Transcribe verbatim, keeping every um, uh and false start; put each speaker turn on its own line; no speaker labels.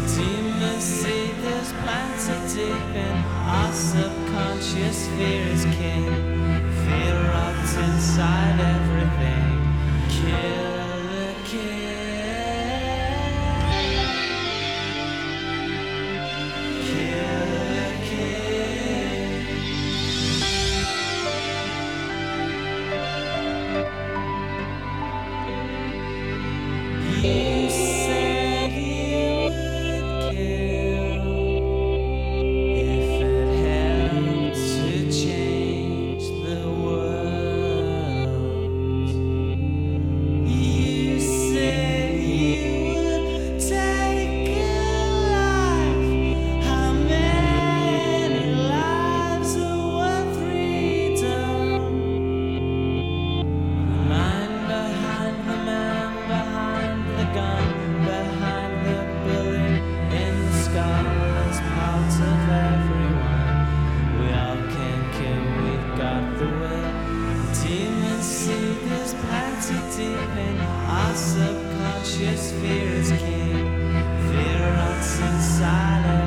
Demons see this planted deep in our subconscious. Fear is king. Fear rots inside everything. Kill the king. Kill the king. You said you would kill if it helped to change the world. You said you would take a life. How many lives are worth freedom? The mind behind the man, behind the gun, behind the bullet in the skull is part of everyone. We all can kill, we've got the will. Demons see this planted deep in our subconscious. Fear is king. Fear rots inside